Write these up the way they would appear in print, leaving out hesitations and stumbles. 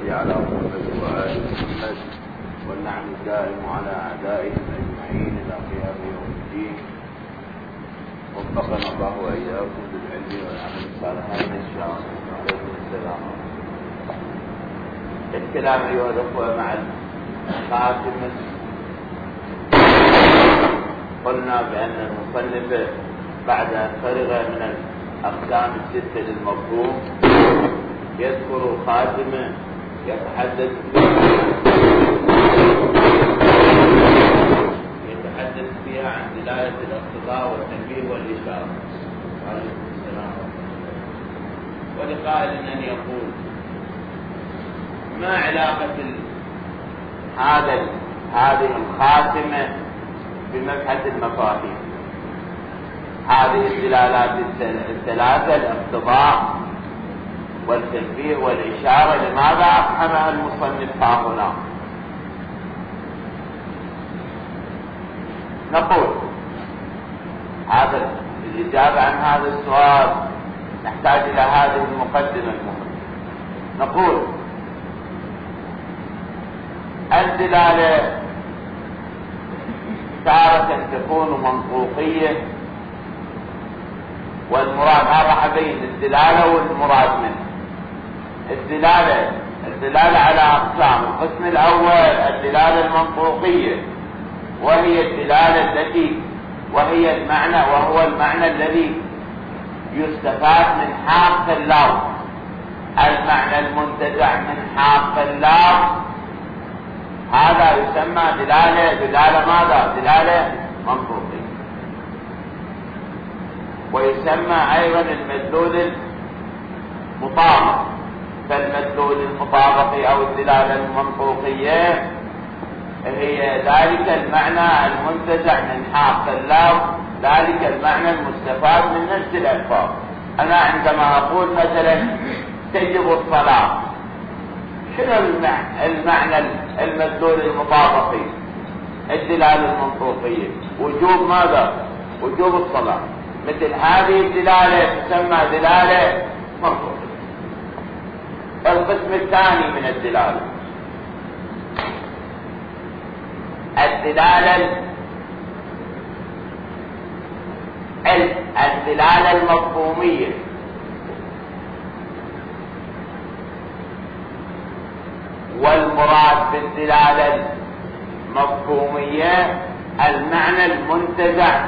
وصل على محمد وآل محمد والنعم الدائم على أعدائهم أجمعين إلى قيام يوم الدين. وفقنا الله وإياكم بالعلم والعمل الصالحين إن شاء الله. عليكم السلام. الكلام أيها الأخوة مع الخاتمة. قلنا بأن المصنف بعد أن فرغ من الأقسام الستة للمفهوم يذكر الخاتمة يتحدث فيها عن دلالة الاقتضاء والتنبيه والإشارة. عليكم السلام. ولقائل أن يقول ما علاقة هذه الخاتمة بمبحث المفاهيم؟ هذه الدلالات الثلاثة الاقتضاء والتنبيه والإشارة لماذا أفهمها المصنف هنا؟ نقول هذا الإجابة عن هذا السؤال نحتاج إلى هذه المقدمة المهمة. نقول الدلالة تارة تكون منطوقية، والمراد راح أبين الدلالة والمراد منه. الدلالة على أقسام. القسم الأول الدلالة المنطوقية، وهي الدلالة التي وهي المعنى، وهو المعنى الذي يستفاد من حق اللفظ، المعنى المنتزع من حق اللفظ، هذا يسمى دلالة ماذا؟ دلالة منطوقية. ويسمى أيضا المدلول المطابق. فالمدلول المطابق أو الدلالة المنطوقية هي ذلك المعنى المنتزع من حق اللفظ، ذلك المعنى المستفاد من نفس الألفاظ. أنا عندما أقول مثلا تجب الصلاة، شنو المعنى المدلول المطابقي؟ الدلالة المنطوقية وجوب ماذا؟ وجوب الصلاة. مثل هذه الدلالة تسمى دلالة منطوقية. القسم الثاني من الدلالة الدلالة المفهومية. والمراد بالدلالة المفهومية المعنى المنتزع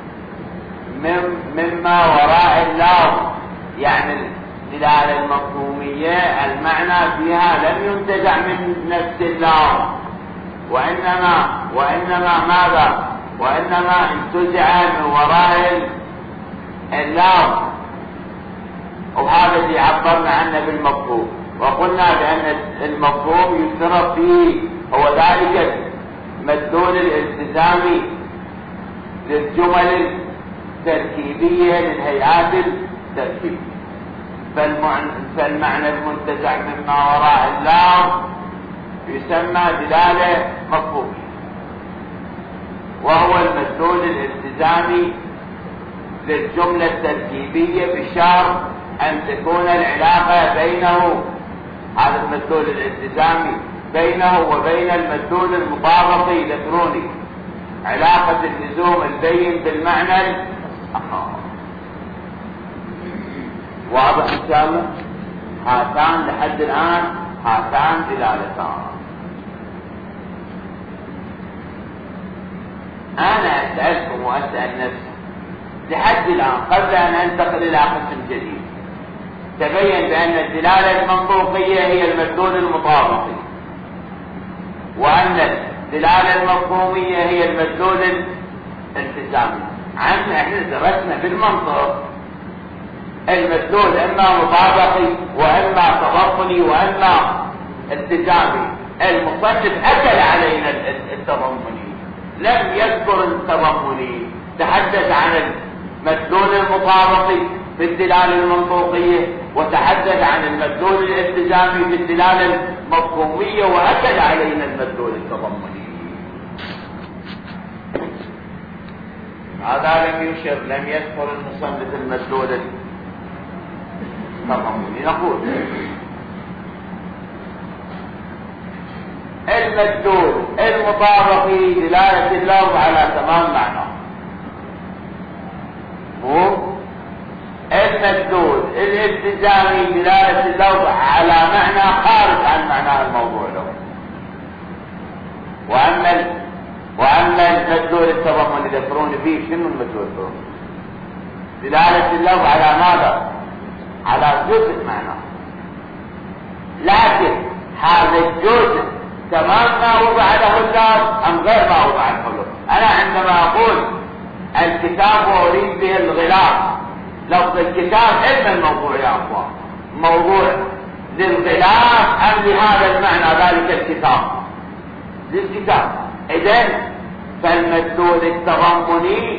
مما وراء اللفظ. يعني الدلالة المفهومية المعنى فيها لم ينتزع من نفس اللفظ، وإنما ماذا؟ وإنما انتزع من وراء اللفظ. وهذا اللي عبرنا عنه بالمفهوم. وقلنا بأن المفهوم يشترط فيه هو ذلك المدلول الالتزامي للجمل التركيبية للهيئات التركيبية. فالمعنى المنتزع مما وراء اللفظ يسمى دلالة مفهومية، وهو المدلول الالتزامي للجملة التركيبية بشرط أن تكون العلاقة بينه، هذا المدلول الالتزامي بينه وبين المدلول المطابقي الإلكتروني علاقة اللزوم البين بالمعنى الآخر. واضح إن شاء الله؟ هاتان لحد الآن هاتان دلالتان. أنا أسألكم وأسأل نفسي لحد الآن قبل أن أنتقل إلى قسم جديد، تبين بأن الدلالة المنطوقية هي المدلول المطابقي، وأن الدلالة المفهومية هي المدلول الالتزامي. احنا درسنا بالمنطق المدلول إما مطابقي وإما تضمني وإما التزامي. المصنف أكل علينا التضمني، لم يذكر التضمني، تحدث عن المدلول المطابقي بالدلالة المنطوقية، وتحدث عن المدلول الالتزامي بالدلالة المفهومية، وأكد علينا المدلول التضمني. هذا لم يذكر المصنف المدلول التضمني. نقول المدلول المطابقي دلالة اللفظ على تمام معناه، مو المدلول الالتزامي دلالة اللفظ على معنى خارج عن معناه الموضوع له. وأما المدلول التضمني يذكرون فيه شنو المدلول التضمني؟ دلالة اللفظ على ماذا؟ على جزء معناه، لكن هذا الجزء تمام ما وضع له اللفظ أم غير ما وضع له اللفظ؟ أنا عندما أقول الكتاب وأريد به الغلاف، لفظ الكتاب علم الموضوع يا أخوان، موضوع للغلاف أم لهذا المعنى ذلك الكتاب؟ للكتاب. إذن فالمدلول التضمني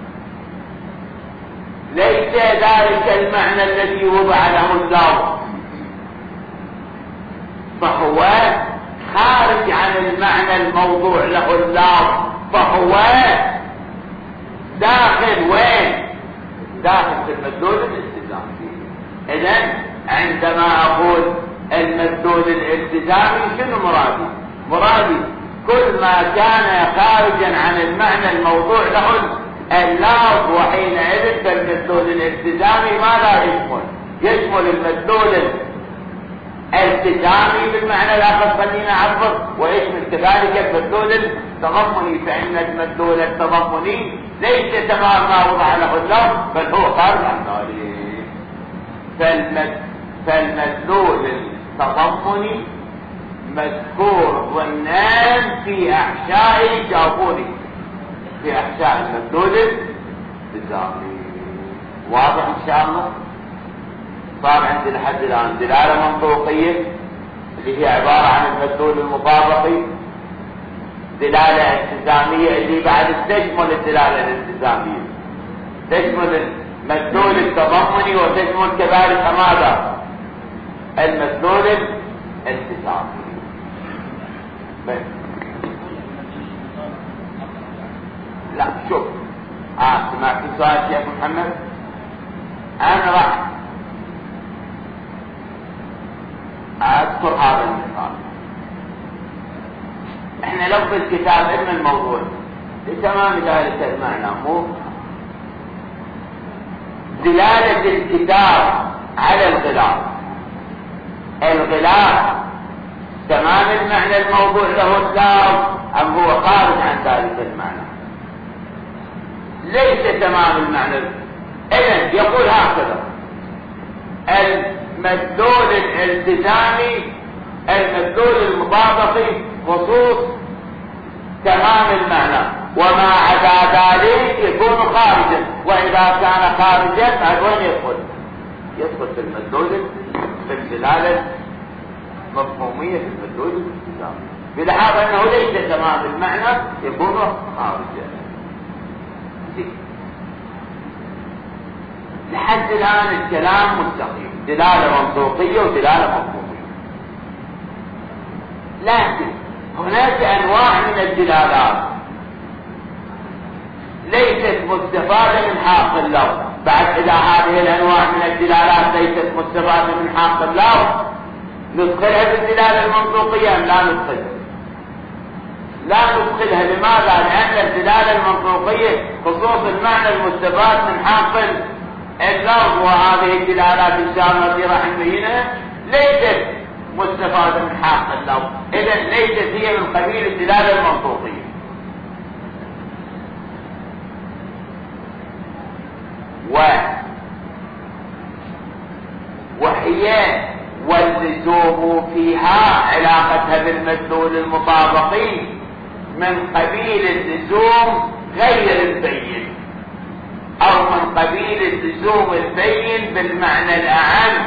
ليس ذلك المعنى الذي وضع له اللفظ، فهو خارج عن المعنى الموضوع له اللفظ، فهو داخل وين؟ داخل في المدلول الالتزامي. إذن عندما أقول المدلول الالتزامي شنو مرادي؟ مرادي كل ما كان خارجا عن المعنى الموضوع له اللفظ، وحينئذ فالمدلول الالتزامي ماذا يشمل؟ يشمل المدلول الالتزامي بالمعنى الآخر خلينا أعبر، ويشمل كذلك المدلول التضمني، فإن المدلول التضمني ليس تمام ما وضع له اللفظ بل هو خارج عن ذلك. فالمدلول التضمني مذكور ضمنان في أحشاء جابوني، في أحشاء المدلول الالتزامي. واضح إن شاء الله؟ صار عندي لحد الآن دلالة منطوقية اللي هي عبارة عن المدلول المطابقي، دلالة التزامية اللي بعد تشمل الدلالة الالتزامية، تشمل المدلول التضمني وتشمل كذلك ماذا؟ المدلول الالتزامي. لا شوف، سمعت سؤال شيخ محمد؟ أنا راح أذكر هذا المثال. احنا لو في الكتاب علم الموضوع لتمام ذلك المعنى، مو دلالة الكتاب على الغلاف، الغلاف تمام المعنى الموضوع له اللفظ أم هو خارج عن ذلك المعنى؟ ليس تمام المعنى. إذن يقول هكذا: المدلول الالتزامي المدلول المطابقي خصوص تمام المعنى، وما عدا ذلك يكون خارجا، وإذا كان خارجا وين يدخل؟ يدخل في المدلول في الدلالة مفهومية في المدلول الالتزامي، بلحاظ أنه ليس تمام المعنى يكون خارجا. لحد الآن الكلام مستقيم، دلالة منطوقية ودلالة مفهومية. لكن هناك أنواع من الدلالات ليست مستفادة من حق اللفظ. بعد إذا هذه الأنواع من الدلالات ليست مستفادة من حق اللفظ ندخلها بالدلالة المنطوقية أم لا ندخلها؟ لا ندخلها. لماذا؟ لأن الدلالة المنطوقية خصوص المعنى المستفاد من حق اللفظ، وهذه الدلالات الشاملة التي راح نبينها ليست مستفادة من حق اللفظ، إذن ليست هي من قبيل الدلالة المنطوقية. وهي واللزوم فيها علاقتها بالمدلول المطابقي من قبيل اللزوم غير البين، أو من قبيل اللزوم البين بالمعنى الأعم،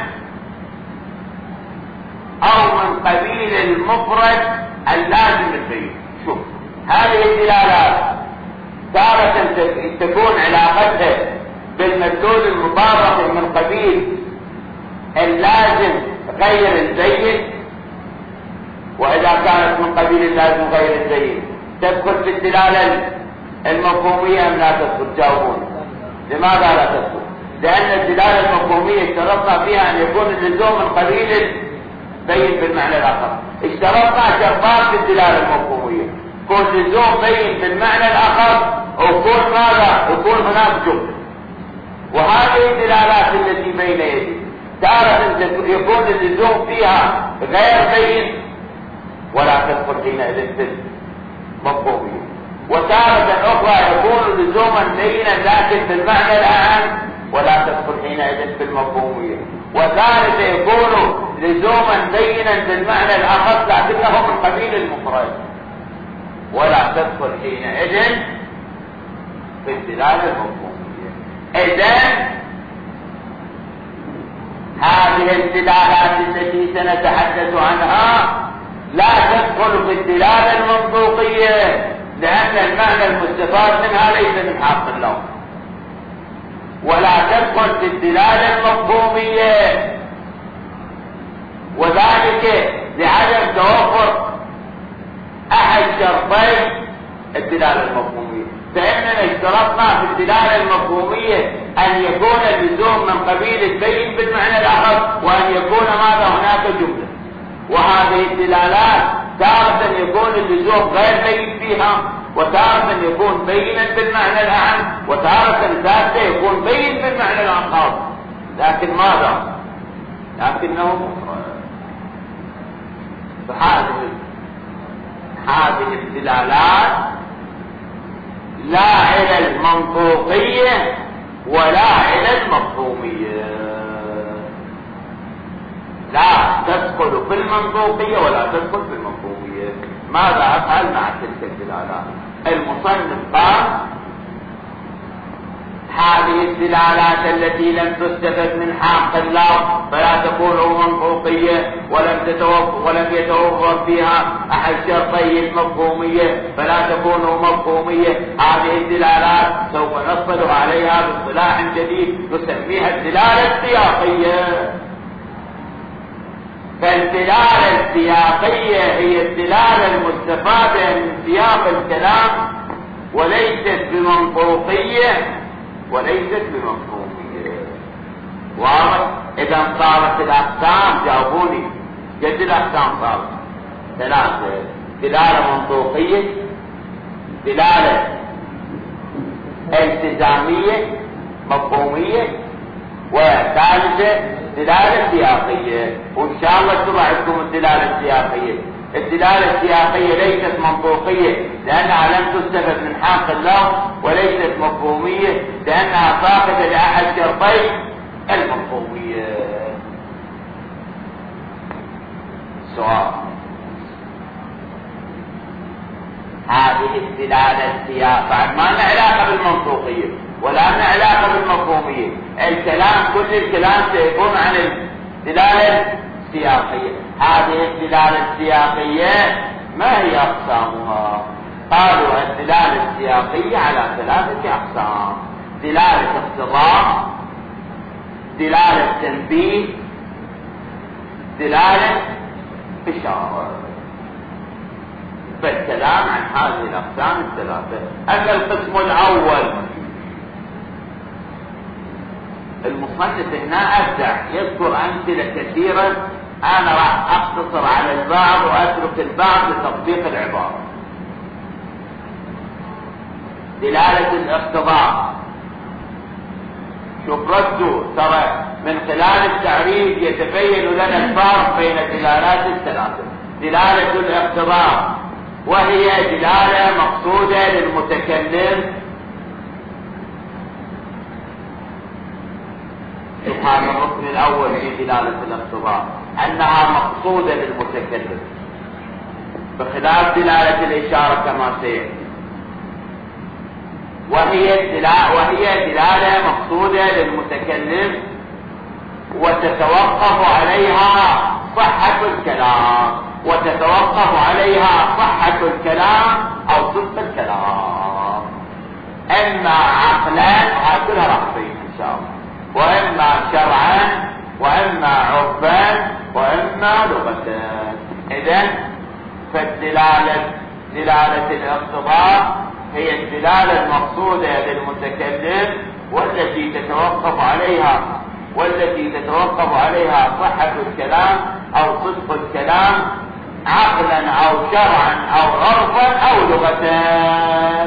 أو من قبيل المفرد اللازم البين. شوف هذه الدلالات تارة تكون علاقتها بالمدلول المطابق من قبيل اللازم غير البين، وإذا كانت من قبيل اللازم غير البين تدخل في الدلالة المفهومية أم لا تدخل؟ جاوبون. لماذا لا تدخل؟ لأن الدلالة المفهومية اشترطنا فيها أن يكون اللزوم من قبيل بين بالمعنى الآخر. اشترطنا شرطان في الدلالة المفهومية، كون لزوم بين بالمعنى الآخر، وكون ماذا؟ يكون هناك جملة. وهذه الدلالات التي بين يدي تارة يكون اللزوم فيها غير بين ولا تدخل حينئذ في المفهومية، وتارة أخرى يكون لزوما بينا لكن بالمعنى الأعم ولا تدخل حينئذ في المفهومية، وثالث يكون لزوما بينا بالمعنى الأخص لكنه من قبيل المفرد ولا تدخل حينئذ في الدلالة المفهومية. إذن هذه الدلالات التي سنتحدث عنها لا تدخل في الدلالة المنطوقية، لأن المعنى المستفاد منها ليس من حق اللفظ، ولا تدخل في الدلالة المفهومية، وذلك لعدم توفر أحد شرطي الدلالة المفهومية. فإننا اشترطنا في الدلالة المفهومية أن يكون اللزوم من قبيل البين بالمعنى الآخر، وأن يكون ماذا؟ هناك جملة. وهذه الدلالات تارة يكون اللزوم غير بين فيها، وتارة يكون بينا بالمعنى الأعم، وتارة ثالثة يكون بين بالمعنى الآخر، لكن ماذا؟ لكنه مفرد. هذه الدلالات لا إلى المنطوقية ولا إلى المفهومية، لا تدخل في المنطوقية ولا تدخل في المفهومية. ماذا أفعل مع تلك الدلالات؟ المصنف قال هذه الدلالات التي لم تستفد من حق اللفظ فلا تكون منطوقية، ولم يتوفر فيها أحد شرطي المفهومية فلا تكون مفهومية. هذه الدلالات سوف نصل عليها باصطلاح جديد نسميها الدلالة السياقية. فالدلالة السياقية هي الدلالة المستفادة من سياق الكلام، وليست بمنطوقية وليست بمفهومية. واضح؟ إذا صارت الأقسام، جاوبوني، قد الأقسام صارت ثلاثة: دلالة منطوقية، دلالة التزامية مفهومية، وثالثة دلالة سياقية. وإن شاء الله تبع لكم الدلالة السياقية. الدلالة السياقية ليست منطوقية لأنها لم تستفد من حق اللفظ، وليست مفهومية لأنها فاقدة لأحد شرطي المفهومية. سؤال: هذه الدلالة السياقية ما لها علاقة بالمنطوقية ولا لها علاقة بالمفهومية. الكلام كل الكلام سيكون عن الدلالة السياقية. هذه الدلالة السياقية ما هي أقسامها؟ قالوا الدلالة السياقية على ثلاثة أقسام: دلالة اقتضاء، دلالة تنبيه، دلالة إشارة. فالكلام عن هذه الأقسام الثلاثة. أما القسم الأول المصنف هنا أبدع، يذكر أمثلة كثيرة، أنا راح أقتصر على البعض وأترك البعض لتطبيق العبارة. دلالة الاقتضاء، شوف ردوا، ترى من خلال التعريف يتبين لنا الفرق بين الدلالات الثلاثة. دلالة الاقتضاء وهي دلالة مقصودة للمتكلم، هذا الركن الأول في دلالة الاقتضاء، أنها مقصودة للمتكلم بخلاف دلالة الإشارة كما سيأتي. وهي دلالة مقصودة للمتكلم وتتوقف عليها صحة الكلام، أو صدق الكلام، إما عقلا هكذا رأسين إن شاء الله، وإما شرعا، وإما عرفا، وإما لغة. إذن فالدلالة دلالة الاقتضاء هي الدلالة المقصودة للمتكلم والتي تتوقف عليها صحة الكلام أو صدق الكلام عقلا أو شرعا أو عرفا أو لغة.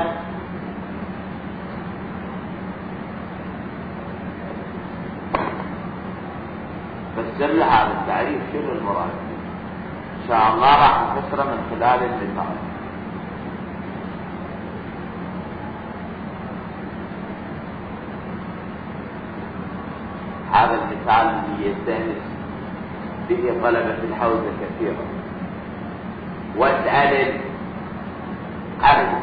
فسر لها هذا التعريف شنو المراد إن شاء الله راح نفسره من خلال المثال. هذا المثال اللي يستانس به طلبة الحوزة كثيرا. واسأل القرية.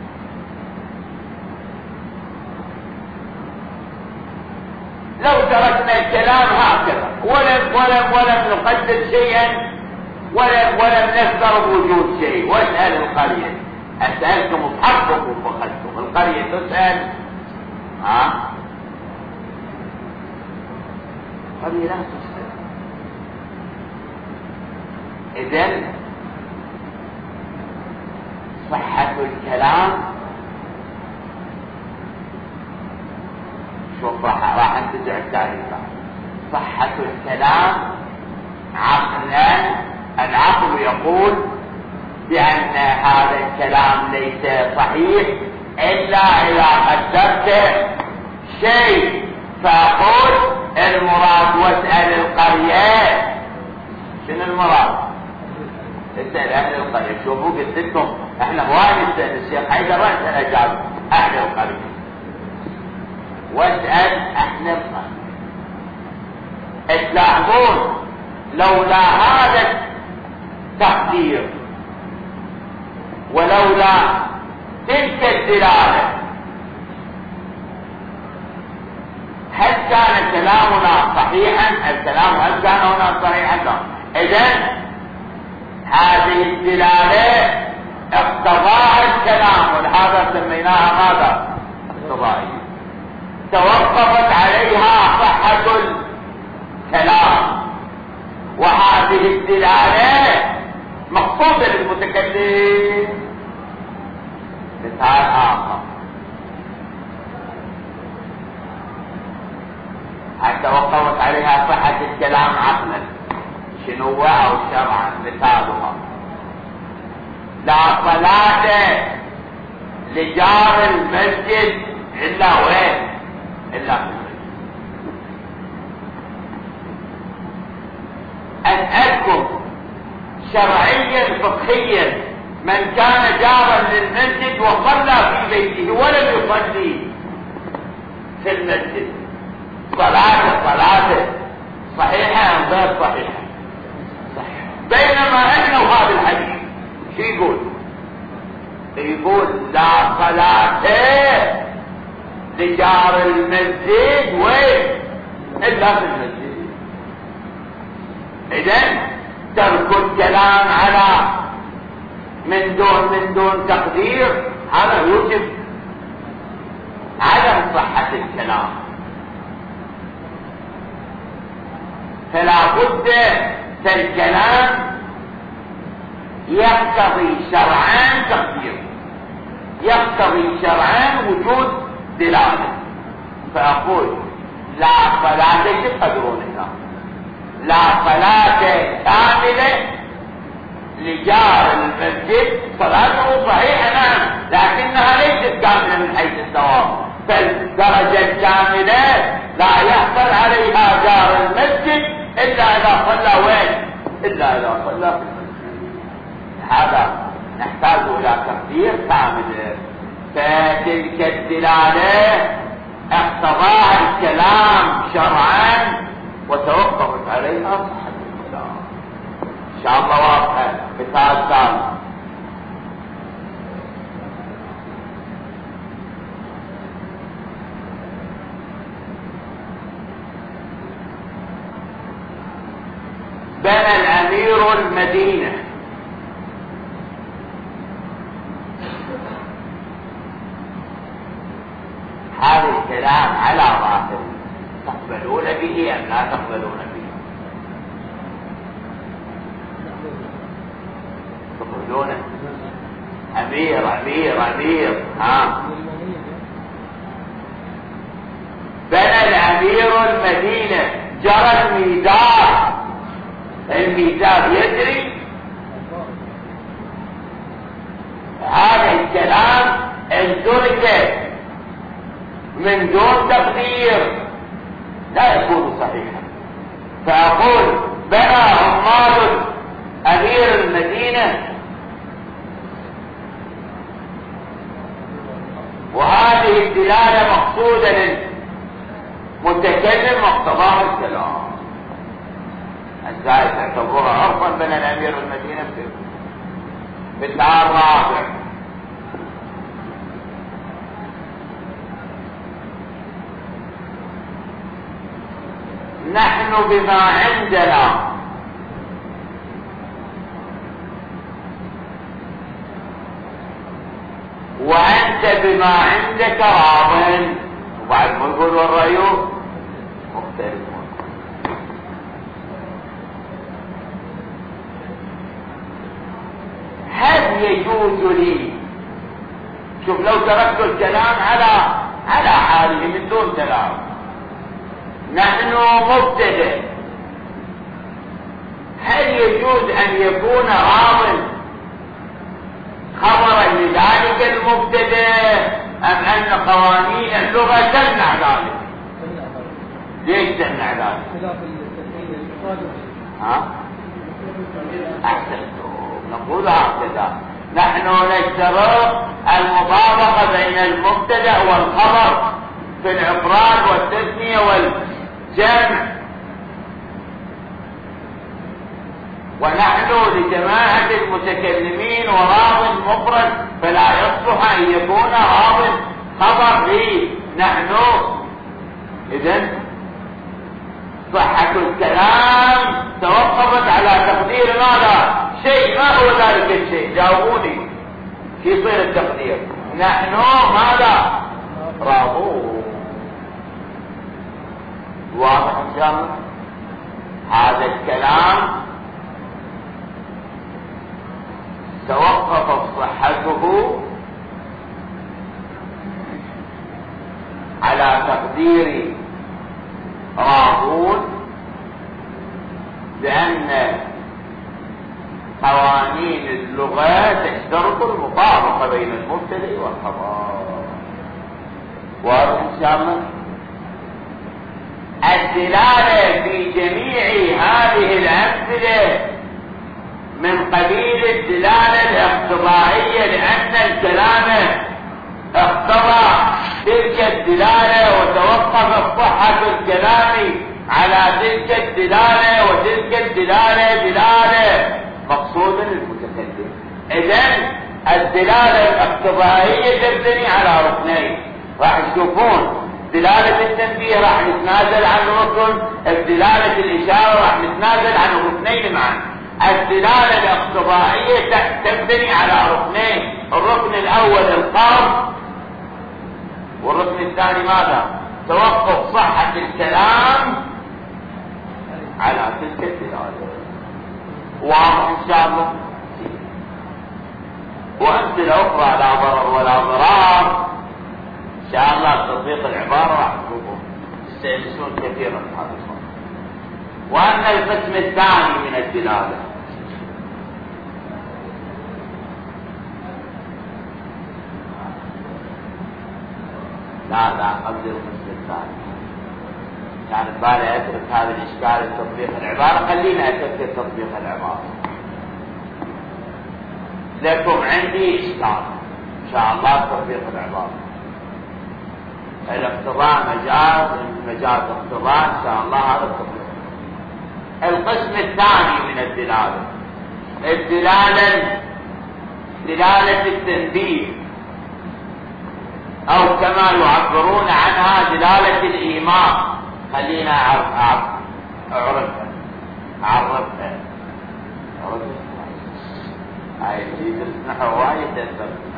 لو تركنا الكلام هكذا ولم نقدر شيئا ولم نذكر وجود شيء، واسأل القرية. أسألكم بحقكم فقدتم. القرية تسأل القرية لا تسأل. إذن صحة الكلام شوف راح انتزع التعريف. صحة الكلام عقلا، العقل يقول بأن هذا الكلام ليس صحيح إلا إذا قدرت شيء، فأقول المراد واسأل القرية. شنو المراد؟ اسأل أهل القرية. شوفوا قلت لكم احنا هواي نسأل الشيخ حيدر واسأل أجاب أهل القرية. واسأل أهل القرية. تلاحظون لولا هذا التقدير ولولا تلك الدلالة هل كان كلامنا صحيحا؟ الكلام هل كان هنا صحيحا؟ إذن هذه الدلالة اقتضاء الكلام، ولهذا سميناها ماذا؟ اقتضائية. توقفت عليها صحة الكلام، وهذه الدلالة مقصودة للمتكلم. مثال آخر، هل توقفت عليها صحة الكلام عقلا؟ شنو أو شرعا؟ مثالها لا صلاة لجار المسجد إلا وين؟ إلا في المسجد. أسألكم شرعيا فقهيا، من كان جارا للمسجد وصلى في بيته ولم يصلي في المسجد صلاته صحيحة أم غير صحيحة؟ صحيحة. بينما احنا وهذا الحديث شو يقول؟ يقول لا صلاة لجار المسجد وين؟ إلا في المسجد. إذن ترك الكلام على من دون تقدير هذا يوجب عدم صحة الكلام. فلا بد فالكلام يقتضي شرعا تقدير، يقتضي شرعا وجود دلالة. فأقول لا صلاة، كيف تقدرون هنا؟ لا صلاة كاملة لجار المسجد، صلاته صحيحة نعم، لكنها ليست كاملة من حيث الثواب. فالدرجة الكاملة لا يحصل عليها جار المسجد إلا إذا صلى وين؟ إلا إذا صلى في المسجد. هذا نحتاج إلى تقدير كامل. فتلك الدلالة اقتضاها الكلام شرعا وتوقفت عليها صحة الكلام. إن شاء الله واضحة. مثال ثاني، بنى الأمير المدينة. هذا الكلام على ظاهر تقبلون به أم لا تقبلون به؟ تقولون أمير بنى الأمير المدينة، جرى الميدان الميزان يدري هذا الكلام ان ترك من دون تقدير لا يكون صحيحا. فأقول بنى عمال أمير المدينة وهذه الدلالة مقصودة للمتكلم مقتضاها الكلام. الزائد تعتبرها عرفا بنى الأمير المدينة في الدار الرابع. نحن بما عندنا وأنت بما عندك راض، وبعد ما نقول والرأي مختلف. هل يجوز لي، شوف لو تركت الكلام على حاله من دون كلام، نحن مبتدئ، هل يجوز أن يكون راض خبرا لذلك المبتدئ أم أن قوانين اللغة تمنع ذلك؟ ليش تمنع ذلك؟ أحسنتم، نقول هكذا. نحن نشترط المطابقة بين المبتدأ والخبر في الإفراد والتثنية والجمع، ونحن لجماعة المتكلمين وراض مفرد فلا يصلح أن يكون راض خبر لي نحن. إذن صحة الكلام توقفت على تقدير ماذا؟ شيء، ما هو ذلك الشيء؟ جاوبوني كيف يصير التقدير؟ نحن ماذا؟ راضون. واضح إن شاء الله؟ هذا الكلام توقفت صحته على تقدير راضون، لأن قوانين اللغة تشترط المطابقة بين المبتدأ والخبر. واضح إن شاء الله؟ الدلالة في جميع هذه الأمثلة من قبيل الدلالة الاقتضائية، لأن الكلام اقتضى تلك الدلالة وتوقفت صحة الكلام على تلك الدلالة، وتلك الدلالة دلالة مقصودة للمتكلم. إذن الدلالة الاقتضائية تبني على ركنين، راح تشوفون دلالة التنبيه راح نتنازل عن ركن، الدلالة الإشارة راح نتنازل عن ركنين معا. الدلالة الاقتضائية تبني على ركنين، الركن الأول القرض، والركن الثاني ماذا؟ توقف صحة الكلام على تلك الدلالة. واضح إن شاء الله؟ وأمثلة أخرى لا ضرر ولا ضرار إن شاء الله تطبيق العبارة راح تشوفون تستأنسون كثيرا في هذا الصف. وأما القسم الثاني من الدلالة لا قبل القسم الثاني كان بالي أترك هذا الإشكال تطبيق العبارة، خلينا أترك تطبيق العبارة. لكم عندي إشكال إن شاء الله تطبيق العبارة. الاقتضاء مجاز اقتضاء إن شاء الله هذا التطبيق. القسم الثاني من الدلالة دلالة التنبيه، أو كما يعبرون عنها دلالة الإيمان. خلينا أعرفها هاي اللي تسمح وايد تسمح.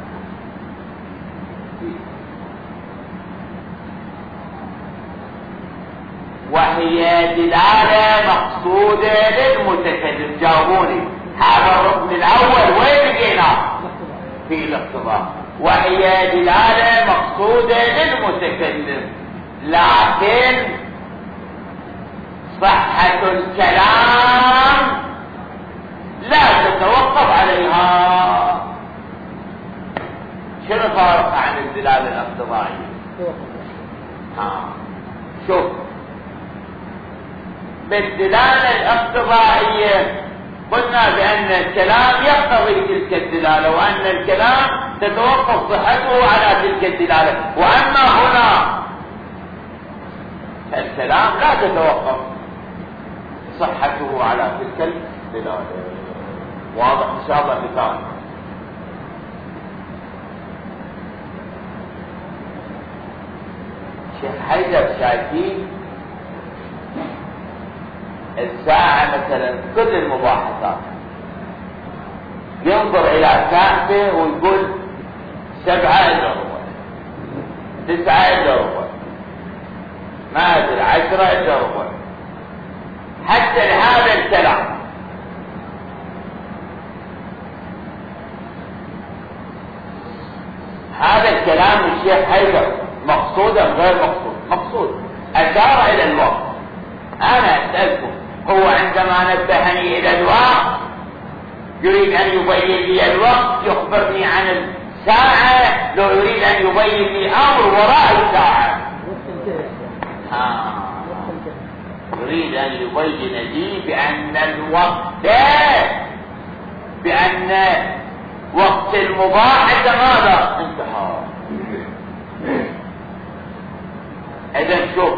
وهي دلالة مقصودة للمتكلم. جاوبوني هذا الركن الأول وين لقيناه؟ في الاقتضاء. وهي دلالة مقصودة للمتكلم، لكن صحة الكلام الفارق عن الدلالة الاقتضائية؟ شوف، بالدلالة الاقتضائية قلنا بأن الكلام يقتضي تلك الدلالة، وأن الكلام تتوقف صحته على تلك الدلالة. وأما هنا الكلام لا تتوقف صحته على تلك الدلالة. واضح إن شاء الله مثال؟ شيخ حيدر شايفين الساعة مثلا كل المباحثات ينظر إلى ساعته ويقول 7 إلا ربع، 9 إلا ربع، ما أدري 10 إلا ربع، حتى لهذا الكلام. هذا الكلام الشيخ حيدر مقصود أم غير مقصود؟ مقصود، أشار إلى الوقت. أنا أسألكم، هو عندما نبهني إلى الوقت يريد أن يبين لي الوقت، يخبرني عن الساعة، لو يريد أن يبين لي أمر وراء الساعة؟ يريد أن يبين لي بأن الوقت، بأن وقت المباحثة ماذا؟ انتهى. إذن شوف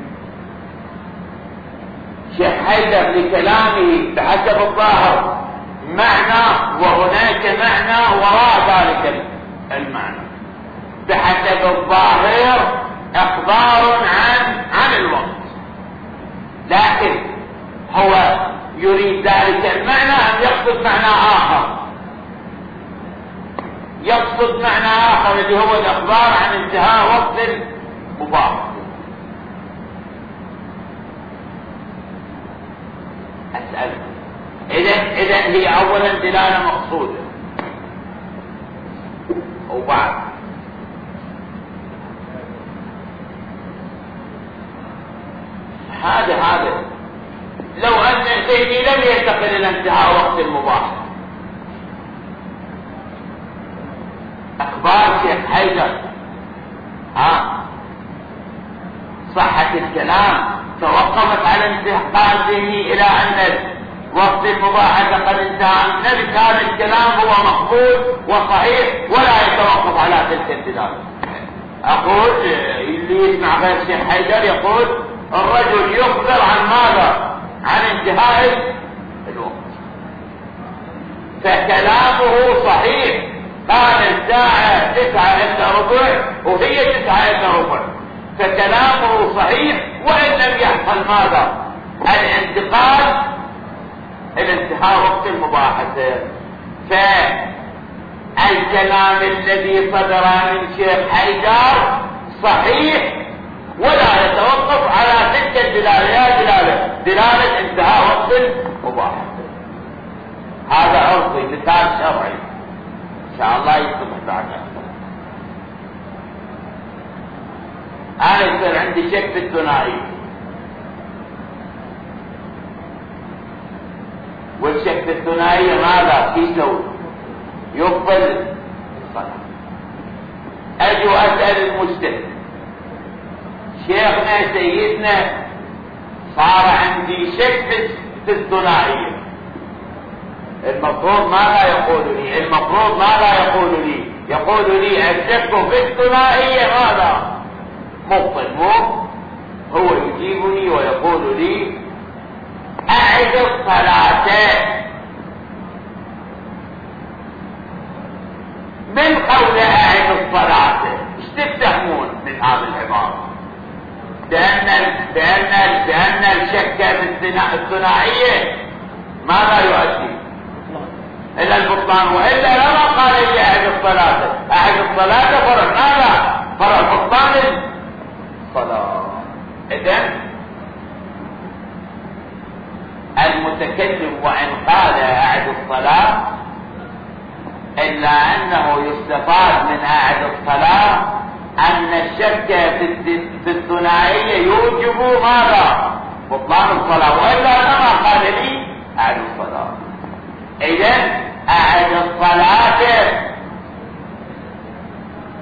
شيخ حيدر لكلامه بحسب الظاهر معنى، وهناك معنى وراء ذلك المعنى. بحسب الظاهر اخبار عن الوقت، لكن هو يريد ذلك المعنى ام يقصد معنى اخر؟ يقصد معنى اخر اللي هو الاخبار عن انتهاء وقت المباحث. أسألكم، إذا هي أولا دلالة مقصودة، وبعد هذا لو أن سيدي لم ينتقل إلى انتهاء وقت المباحث، أخبار شيخ حيدر صحة الكلام توقفت على انتقال ذهني إلى أن وقت المباحثة قد انتهى، هذا الكلام هو مقبول وصحيح ولا يتوقف على تلك الدلالة. أقول اللي يسمع غير شيخ حيدر يقول الرجل يخبر عن ماذا؟ عن انتهاء الوقت، فكلامه صحيح. قال الساعة 9 إلا ربع وهي 9 إلا ربع، فكلامه صحيح وإن لم يحصل ماذا؟ الانتقال إلى انتهاء وقت المباحثة. فالكلام الذي صدر من شيخ حيدر صحيح ولا يتوقف على تلك الدلالة، يا دلالة انتهاء وقت المباحثة. هذا عرضي مثال شرعي إن شاء الله يتضح بعد أكثر. أنا يصير عندي شك في الثنائي، والشك في الثنائية ماذا؟ في سوء يقبل الصلاة. أجي وأسأل المجتهد، شيخنا سيدنا صار عندي شك في الثنائية، المفروض ماذا يقول لي؟ المفروض ماذا يقول لي؟ يقول لي الشك في الثنائية ماذا؟ مبطل. هو يجيبني ويقول لي أعد الصلاة. من قول أعد الصلاة ايش تفتهمون من هذه العبارة؟ بأن الشك في الثنائية ماذا يؤدي؟ إلا البطلان، وإلا لما قال لي أعد الصلاة. أعد الصلاة فرض ماذا؟ فرض بطلان الصلاة. إذن المتكلم وإن قال أعد الصلاة إلا أنه يستفاد من أعد الصلاة أن الشك في الثنائية يوجب ماذا؟ بطلان الصلاة، وإلا لما قال لي أعد الصلاة. إذن أعد الصلاة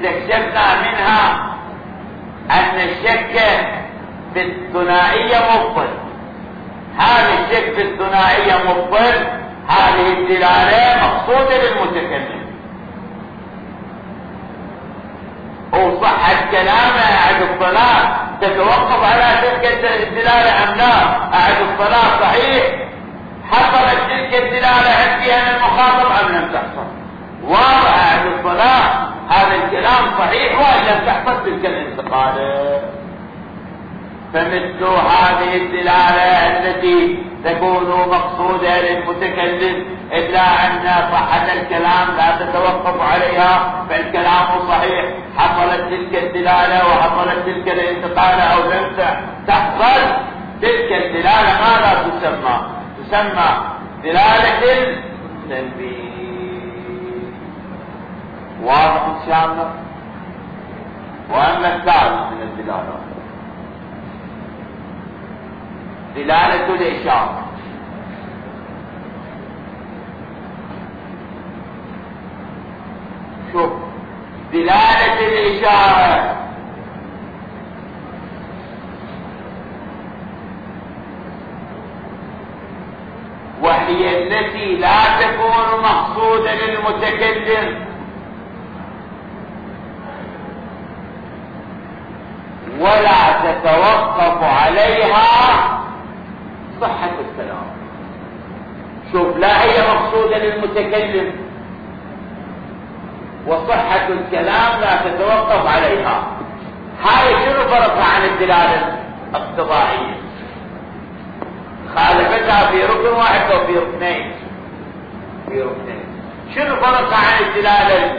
استكشفنا منها أن الشك في الثنائية مبطل. هذا الشك في الثنائية مبطل، هذه الدلالة مقصودة للمتكلم، وصحة كلامه أعد الصلاة تتوقف على تلك الدلالة أم لا؟ أعد الصلاة صحيح، حصلت تلك الدلالة عندي أن المخاطب أم لم تحصل؟ واضح أعد الصلاة هذا الكلام صحيح وإن لم تحصل تلك الانتقالة. فمثل هذه الدلالة التي تكون مقصودة للمتكلم إلا أن صحة الكلام لا تتوقف عليها، فالكلام صحيح، حصلت تلك الدلالة وحصلت تلك الانتقالة أو لم تحصل، تلك الدلالة ماذا تسمى؟ تسمى دلالة التنبيه. واضح إن شاء الله؟ وأما الثالث من الدلالات دلالة الإشارة. شوف دلالة الإشارة وهي التي لا تكون مقصودة للمتكلم ولا تتوقف عليها صحة الكلام. شوف، لا هي مقصودة للمتكلم وصحة الكلام لا تتوقف عليها. هاي شنو فرقها عن الدلالة الاقتضائية؟ خالفتها في ركن واحد أو في ركنين؟ في ركنين. شنو فرقها عن الدلالة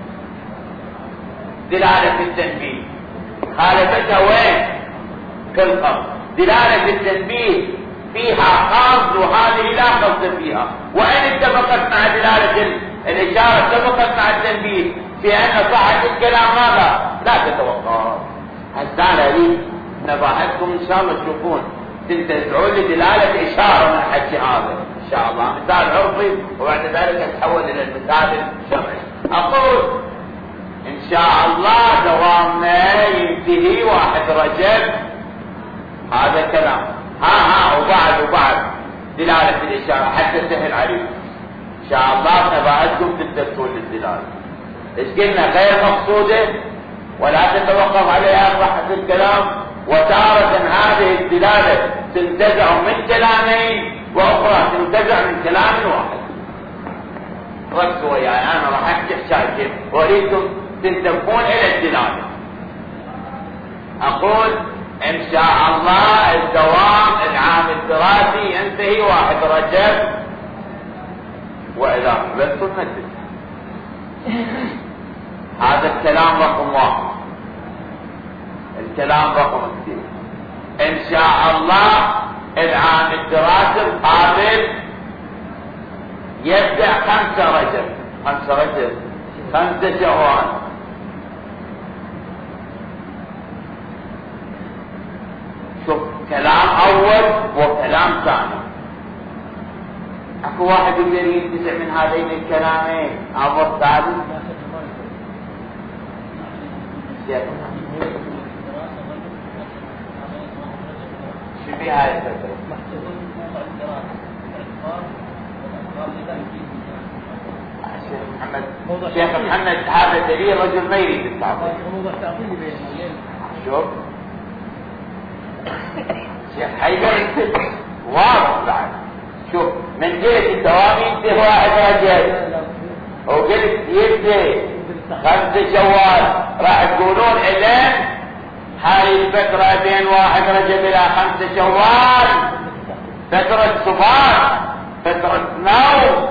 التنبيه؟ خالفتها وين؟ في القصد. دلالة التنبيه فيها قصد وهذه لا قصد فيها، وإن اتفقت مع دلالة الإشارة اتفقت مع التنبيه في أن صحة الكلام ماذا؟ لا تتوقف. هالدالة لي نباهتكم إن شاء الله تشوفون تنتزعون لدلالة إشارة من الحكي هذا إن شاء الله، مثال عرفي وبعد ذلك أتحول إلى المثال الشرعي. أقول إن شاء الله دوامنا ينتهي 1 رجب، هذا كلام. وبعد دلالة الإشارة حتى سهل عليكم إن شاء الله نباهتكم تدرسون للدلالة. إيش قلنا؟ غير مقصودة ولا تتوقف عليها صحة الكلام، وتارة هذه الدلالة تنتزع من كلامين وأخرى تنتزع من كلام واحد. ركزوا وياي، أنا راح أحكي حكاية كيف وأريدكم تنتبهون إلى الدلالة. أقول إن شاء الله الدوام العام الدراسي ينتهي 1 رجب وإلى قبلتم نجد. هذا الكلام رقم 1. الكلام رقم 2 إن شاء الله العام الدراسي القابل يبدأ 5 رجب 5 شوال. شوف، كلام أول وكلام ثاني. أكو واحد يقدر ينتزع من هذين الكلامين أو الثالث؟ شو في هاي الفكرة؟ شيخ محمد هذا دليل رجل ما يريد التعطيل. شوف شيخ حيدر واضح بعد. شوف، من جهة الدوام ينتهي 1 رجب وقلت يبدأ 5 شوال، راح تقولون إلين هاي الفترة بين 1 رجب إلى 5 شوال فترة صباح، فترة نوم.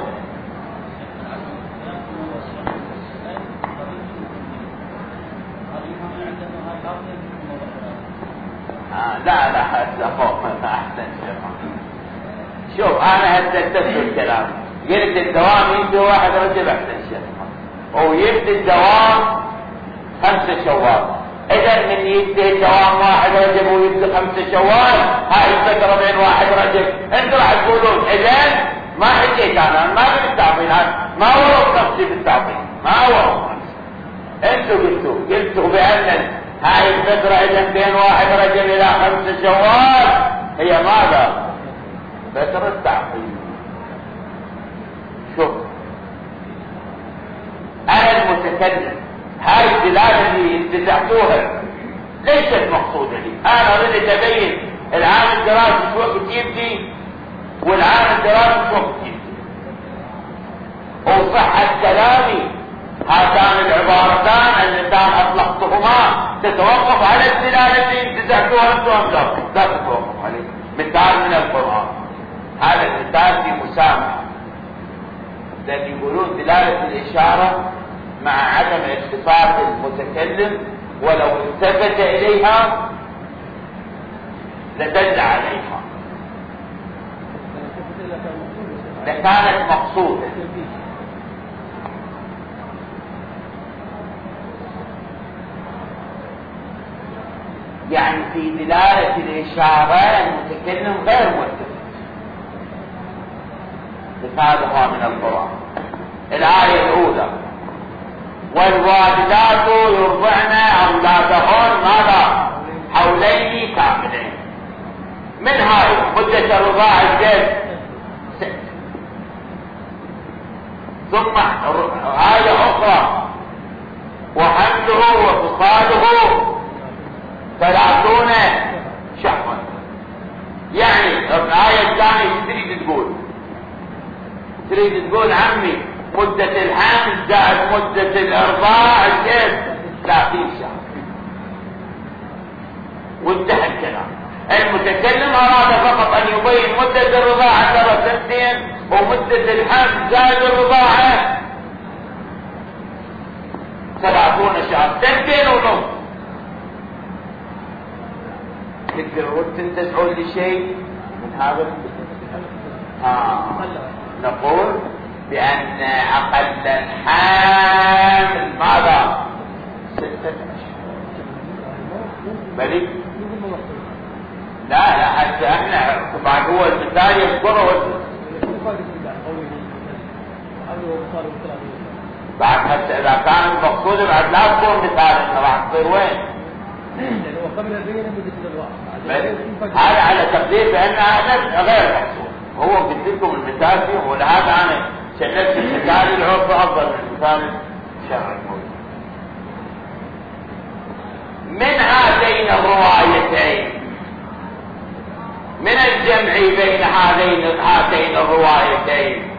لا أحسن شوف، أنا هددت الكلام، قلت الدوام يبدأ 1 رجب أحسن شيء، ويبدأ الدوام 5 شوال. إذا من يبدأ الدوام 1 رجب ويبدأ 5 شوال، هاي الفترة بين 1 رجب. أنتوا راح تقولون إذا ما حكيت أنا ما بالتعطيل، ما ورد نفسي بالتعطيل، ما ورد نفسي. انتوا قلتوا بأن هاي الفترة إذا بين 1 رجب إلى 5 شوال هي ماذا؟ فترة تعقيد. شوف أنا المتكلم، هاي الدلالة اللي انتزعتوها ليست مقصودة لي. أنا أريد أبين العام الدراسي شو وقت يبدي والعام الدراسي شو وقت يبدي، وصحة كلامي هاتان العبارتان اللتان أطلقتهما تتوقف على الدلالة اللي انتزعتوها أنتم لا تتوقف عليه. مثال من القرآن، هذا المثال في مسامحة، لأن يقولون دلالة الإشارة مع عدم اختصاص المتكلم ولو التفت إليها لدل عليها لكانت مقصودة. يعني في دلالة الإشارة المتكلم غير ملتفت. مثالها من القرآن الآية الأولى: والوالدات يرضعن أولادهن ماذا؟ حولين كاملين. من هاي مدة الرضاعة الجد 6. ثم آية أخرى: وحمله وفصاله 30 شهرا. يعني الآية الثانية تريد تقول عمي مدة الحمل زائد مدة الإرضاع كيف 30 شهر، وانتهى الكلام. المتكلم أراد فقط أن يبين مدة الرضاعة 3 سنين ومدة الحمل زائد الرضاعة 30 شهر، 2 ونص. تقدروا تنتزعون لشيء من هذا؟ نقول بأن أقل الحامل ماذا؟ 6 أشهر. بلي؟ لا حتى احنا بعد هو المثال يذكره بعد حتى إذا كان المقصود بعد لا تكون مثال إنه راح تصير وين؟ هذا على تقدير بأن هذا غير محسوب. هو قلت لكم المثال فيه، ولهذا أنا شنفت المثال العرف أفضل من المثال الشرعي. من هاتين الروايتين، من الجمع بين هاتين الروايتين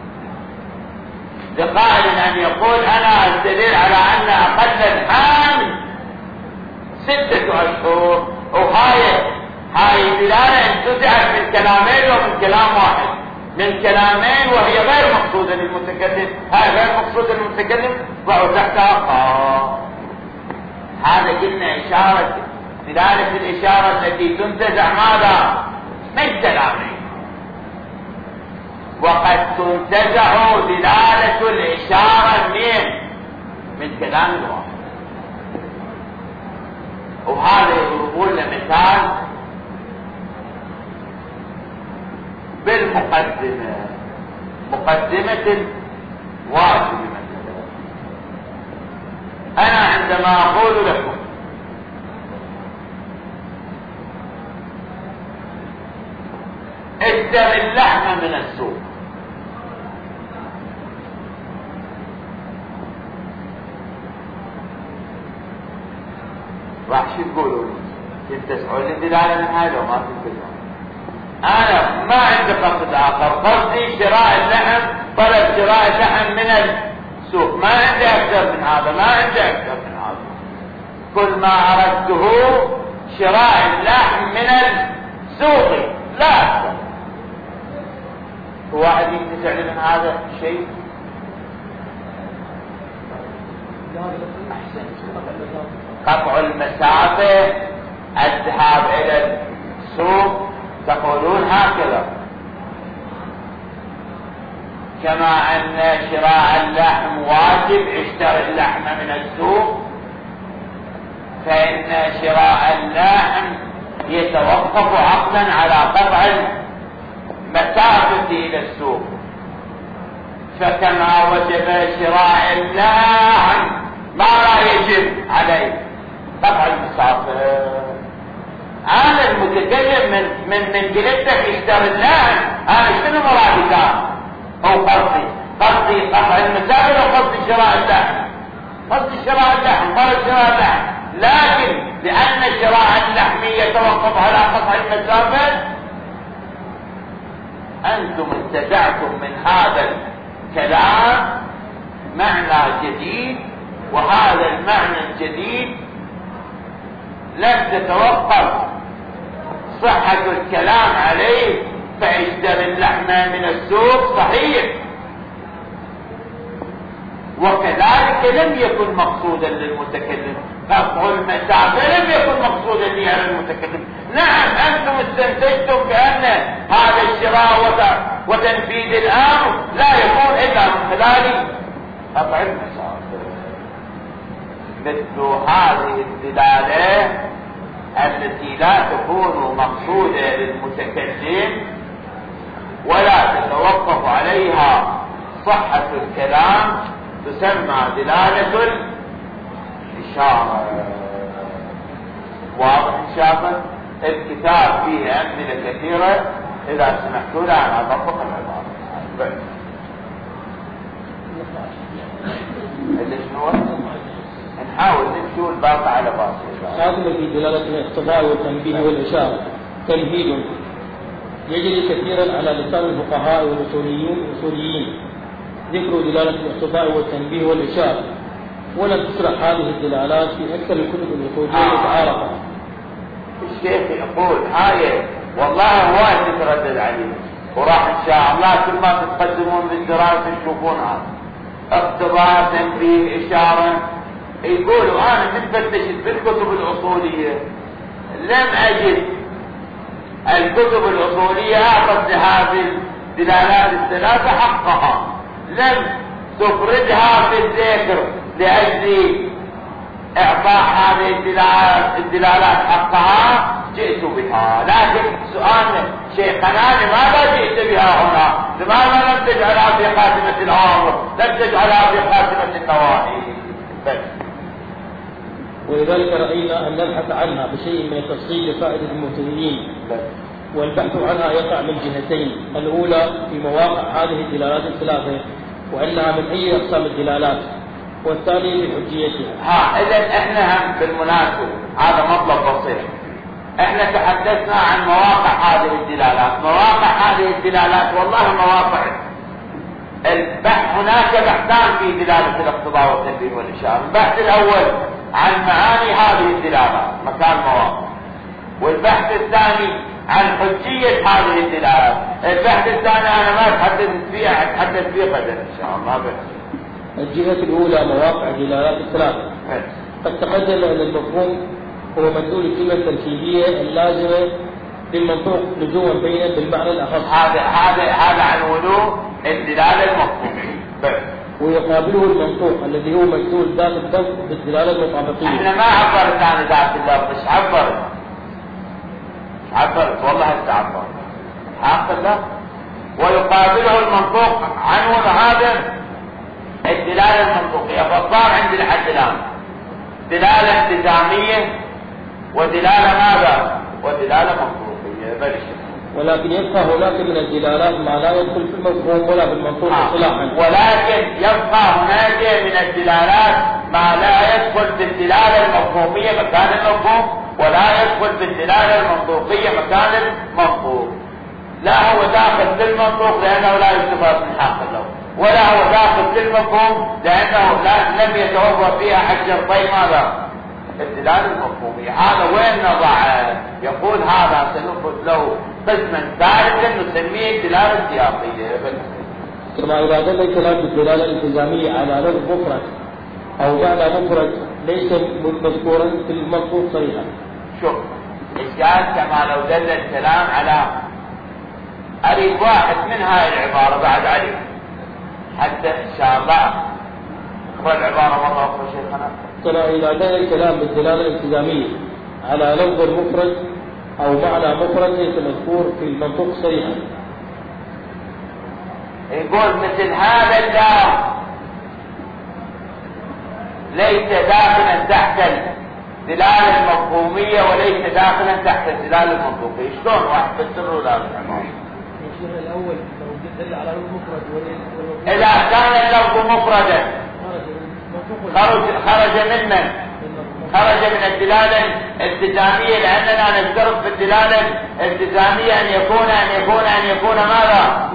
لقائل أن يقول أنا أستدل على أن أقل الحامل 6 أشهر، وهاي دلالة انتزعت من كلامين ومن كلام واحد، من كلامين وهي غير مقصودة للمتكلم. هاي غير مقصودة للمتكلم ضعوا تحتها هذا قلنا إشارة، دلالة الإشارة التي تنتزع ماذا؟ من كلامين. وقد تنتزع دلالة الإشارة من كلام واحد. وهذا يضربون لنا مثال بالمقدمة، مقدمة واجب مثلا. أنا عندما أقول لكم اشتري اللحم من السوق، راح شو تقولوا؟ تنتزعون الدلالة من هاي لو ما تنتزعون؟ أنا ما عندي قصد آخر، قصدي شراء اللحم، طلب شراء اللحم من السوق، ما عندي أكثر من هذا، ما عندي أكثر من هذا. كل ما أردته شراء اللحم من السوق لا أكثر. واحد ينتزع من هذا شيء؟ قطع المسافة، الذهاب إلى السوق، تقولون هكذا. كما أن شراء اللحم واجب، اشتري اللحم من السوق، فإن شراء اللحم يتوقف عقلا على قطع المسافة إلى السوق. فكما وجب شراء اللحم ما راح يجب عليه قطع المسافر. هذا المتكلم من جلدتك يشتري اللحم، انا شنو مرادي كان او قصدي قطع المسافر او قصدي شراء اللحم؟ قصدي شراء اللحم، قال شراء اللحم، لكن لان شراء اللحم يتوقف على قطع المسافر انتم انتزعتم من هذا الكلام معنى جديد، وهذا المعنى الجديد لم تتوقف صحة الكلام عليه، فاشتري اللحم من السوق صحيح، وكذلك لم يكن مقصودا للمتكلم، قطع المسافة لم يكن مقصودا لي على المتكلم. نعم أنتم استنتجتم بأن هذا الشراء وتنفيذ الأمر لا يكون إلا من خلال قطع المسافة. مثل هذه الدلالة التي لا تكون مقصودة للمتكلم ولا تتوقف عليها صحة الكلام تسمى دلالة الإشارة. واضح إن شاء الله؟ الكتاب فيه أمثلة كثيرة، إذا سمحتوا لي أنا أطبق العبارة. اللي شنو؟ نحاول نمشي الباقي على باقي. هذا في دلالة الاقتضاء والتنبيه والإشارة تمهيد يجري كثيرا على لسان الفقهاء والأصوليين ذكر دلالة الاقتضاء والتنبيه والإشارة، ولم تشرح هذه الدلالات في أكثر الكتب الأصولية المتعارفة. الشيخ يقول هاي والله وايد تتردد عليه، وراح إن شاء الله كل ما تتقدمون بالدراسة تشوفونها اقتضاء تنبيه إشارة. يقولوا أنا من فتشت بالكتب الأصولية لم أجد الكتب الأصولية أعطت لهذه الدلالات الثلاثة حقها، لم تفردها في الذكر لأجل إعطاء هذه الدلالات حقها جئت بها. لكن سؤال شيخنا لماذا جئت بها هنا؟ لماذا لم تجعلها في خاتمة الأمر؟ لم تجعلها في خاتمة النواهي؟ ولذلك رأينا أن نبحث عنها بشيء من التفصيل لفائدة المبتدئين، والبحث عنها يقع من جهتين: الأولى في مواقع هذه الدلالات الثلاثة وأنها من أي أقسام الدلالات، والثاني في حجيتها. إذا إحنا هم بالمناسبة هذا مطلب بسيط، إحنا تحدثنا عن مواقع هذه الدلالات. مواقع هذه الدلالات والله مواقع البحث، هناك بحثان في دلالة الاقتضاء والتنبيه والإشارة. البحث الأول عن معاني هذه الدلالات مكان مواقع، والبحث الثاني عن حجية هذه الدلالات. البحث الثاني أنا ما أتحدث فيه غدا إن شاء الله. الجهة الأولى مواقع الدلالات الثلاثة. قد تقدم أن المفهوم هو مدلول الجملة التركيبية اللازمة للمنطوق لزوما بينا بالمعنى الأخص. هذا عنوانه الدلالة المفهومية. ويقابله المنطوق الذي هو مدلول ذات اللفظ بالدلالة المطابقية. احنا ما عبرت عن ذات اللفظ، مش عبرت والله عبرت حق الله. ويقابله المنطوق عنوان هذا الدلالة المنطوقية. فالصار عندي لحد الآن دلالة التزامية ودلالة ماذا؟ ودلالة منطوقية. ولكن يبقى هناك من الدلالات ما لا يدخل في المفهوم ولا في المنطوق اصطلاحا. ولكن يبقى هناك من الدلالات ما لا يدخل في الدلالة المفهومية مكان المفهوم، ولا يدخل في الدلالة المنطوقية مكان المنطوق. لا هو داخل في المنطوق لأنه لا يستفاد من حق الله، ولا هو داخل في المفهوم لأنه لم يتوفر فيها حق شرطين ماذا؟ الدلالة المفهومية. هذا وين نضعه؟ يقول هذا سنفرد له قسما ثالثا نسميه الدلالة السياقية. كما إذا دل الكلام بالدلالة الالتزامية على لفظ مفرد أو معنى مفرد ليس مذكورا في المنطوق صريحا. شوف إشكال كما لو دل الكلام على أريد واحد من هاي العبارة بعد علي حتى إن شاء الله أقرأ العبارة مرة أخرى شيخنا. كما إذا دل الكلام بالدلالة الالتزامية على لفظ المفرد أو معنى مفرد ليس مذكور في المنطوق صريحا. يقول مثل هذا اللام ليس داخلا تحت الدلالة المفهومية وليس داخلا تحت الدلالة المنطوقية. شلون واحد بالسر ولا بالعموم؟ الأول لو دل على المفرد إذا كان اللفظ مفردا خرج من الدلالة الالتزامية، لأننا نشترط في الدلالة الالتزامية أن يكون ماذا؟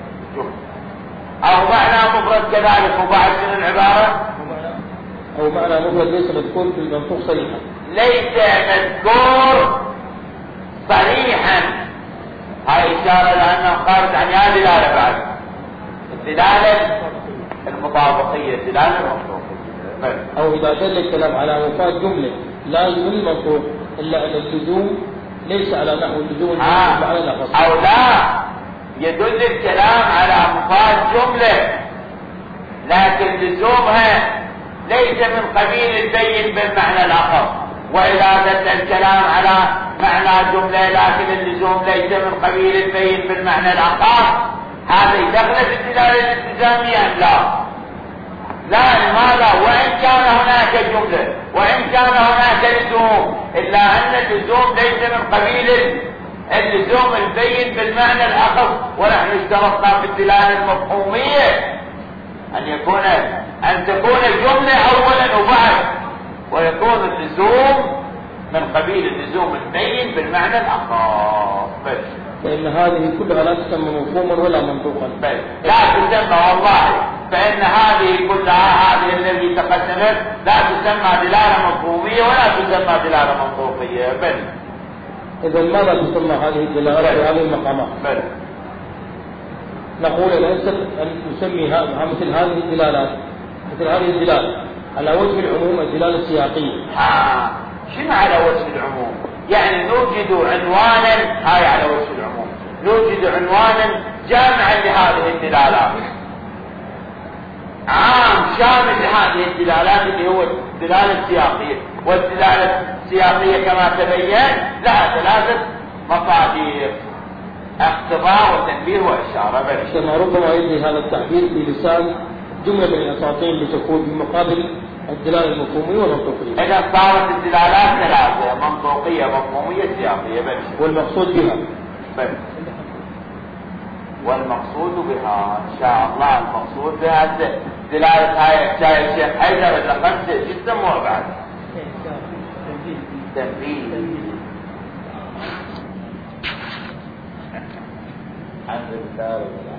أو معنى مفرد كذلك. وبعد من العبارة أو معنى مفرد ليس مذكور في المنطوق صريحا، ليس مذكور صريحا. هاي إشارة لأنه خارج عن هذه الدلالة. بعد الدلالة المطابقية، الدلالة المنطوقية. أو إذا دل الكلام على مفاد جملة لازم المنطوق إلا أن اللزوم ليس على نحو اللزوم المعنى الأخص، أو لا يدل الكلام على مفاد جملة لكن لزومها ليس من قبيل البين بالمعنى الآخر. وإذا دل الكلام على معنى جملة لكن اللزوم ليس من قبيل البين بالمعنى الآخر، هذا يدخل في الدلالة الالتزامية أم لا؟ لا. لماذا؟ وإن كان هناك جملة وإن كان هناك لزوم، إلا أن اللزوم ليس من قبيل اللزوم البين بالمعنى الآخر. ونحن اشترطنا في الدلالة المفهومية أن تكون الجملة أولا وبعد، ويكون اللزوم من قبيل اللزوم البين بالمعنى الآخر. فإن هذه كلها لا تسمى مفهوما ولا منطوقا. لا تسمى والله. فإن هذه كلها هذه التي تقدمت لا تسمى دلالة مفهومية ولا تسمى دلالة منطوقية. إذا ماذا تسمى هذه الدلالة في هذه المقامات؟ نقول الأنسب أن نسمي مثل هذه الدلالات، مثل هذه الدلالة على وجه العموم الدلالة السياقية. شنو على وجه العموم؟ يعني نوجد عنوانا، هاي على وجه العموم، نوجد عنوانا جامعا لهذه الدلالات، عام شامل لهذه الدلالات، اللي هو الدلالة السياقية. والدلالة السياقية كما تبين لها ثلاثة مصادر: اقتضاء وتنبيه وإشارة. كما ربما يجري هذا التعبير في لسان جملة من الأساطين لتكون بمقابل الدلالة المفهومية والمنطوقية. إذا صارت الدلالات ثلاثة: منطوقية، مفهومية، سياقية. والمقصود بها والمقصود بها إن شاء الله، المقصود بها دلالة هاي الشيخ حيدر اللي خمسة جدا مو بعد تنبيه. الحمد لله.